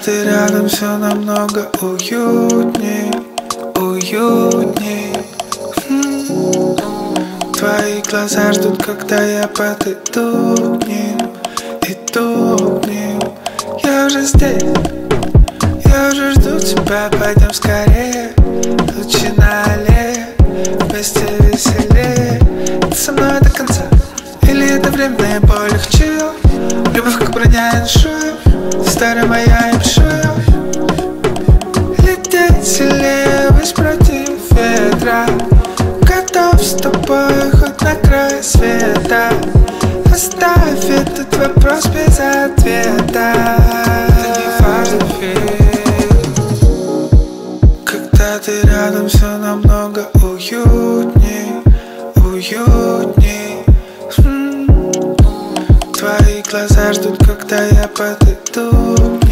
ты рядом, все намного уютней, уютней. Твои глаза ждут, когда я подойду к ним, иду к ним. Я уже здесь, я уже жду тебя, пойдем скорее. Лучи на аллее, вместе веселее. Ты со мной до конца, или это временное полегче? Любовь как броня иншую, старая моя и пшую. Лететь сильнее, весь против ветра. Готов с тобой хоть на край света. Оставь этот вопрос без ответа. Это не важный фиг. Когда ты рядом, все намного уютней, уютней. Твои глаза ждут, когда я подойду.